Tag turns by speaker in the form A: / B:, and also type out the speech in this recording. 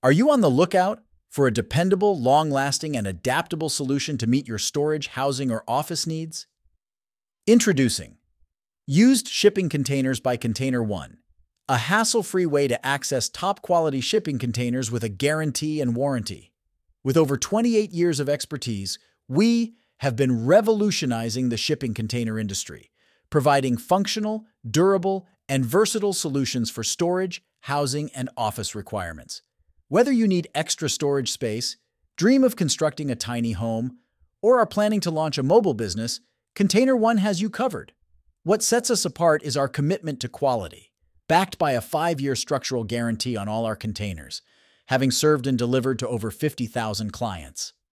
A: Are you on the lookout for a dependable, long-lasting, and adaptable solution to meet your storage, housing, or office needs? Introducing Used Shipping Containers by Container One, a hassle-free way to access top-quality shipping containers with a guarantee and warranty. With over 28 years of expertise, we have been revolutionizing the shipping container industry, providing functional, durable, and versatile solutions for storage, housing, and office requirements. Whether you need extra storage space, dream of constructing a tiny home, or are planning to launch a mobile business, Container One has you covered. What sets us apart is our commitment to quality, backed by a 5-year structural guarantee on all our containers, having served and delivered to over 50,000 clients.